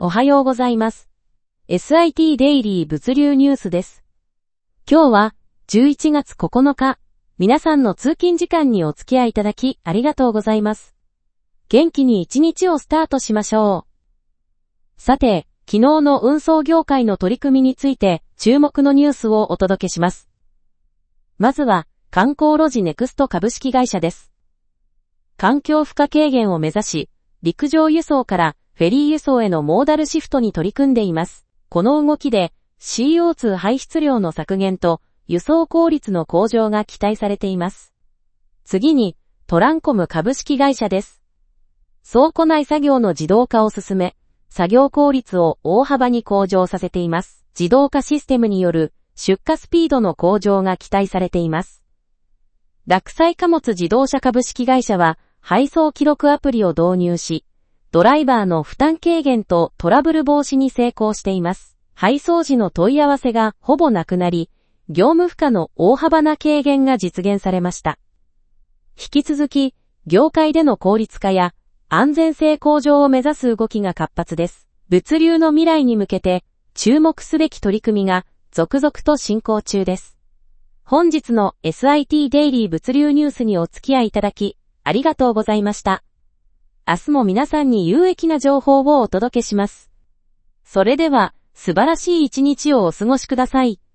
おはようございます。SIT デイリー物流ニュースです。今日は11月9日、皆さんの通勤時間にお付き合いいただきありがとうございます。元気に一日をスタートしましょう。さて、昨日の運送業界の取り組みについて注目のニュースをお届けします。まずは、観光ロジネクスト株式会社です。環境負荷軽減を目指し、陸上輸送からフェリー輸送へのモーダルシフトに取り組んでいます。この動きで CO2 排出量の削減と輸送効率の向上が期待されています。次にトランコム株式会社です。倉庫内作業の自動化を進め、作業効率を大幅に向上させています。自動化システムによる出荷スピードの向上が期待されています。洛西貨物自動車株式会社は配送記録アプリを導入し、ドライバーの負担軽減とトラブル防止に成功しています。配送時の問い合わせがほぼなくなり、業務負荷の大幅な軽減が実現されました。引き続き、業界での効率化や安全性向上を目指す動きが活発です。物流の未来に向けて注目すべき取り組みが続々と進行中です。本日の SIT デイリー物流ニュースにお付き合いいただき、ありがとうございました。明日も皆さんに有益な情報をお届けします。それでは、素晴らしい一日をお過ごしください。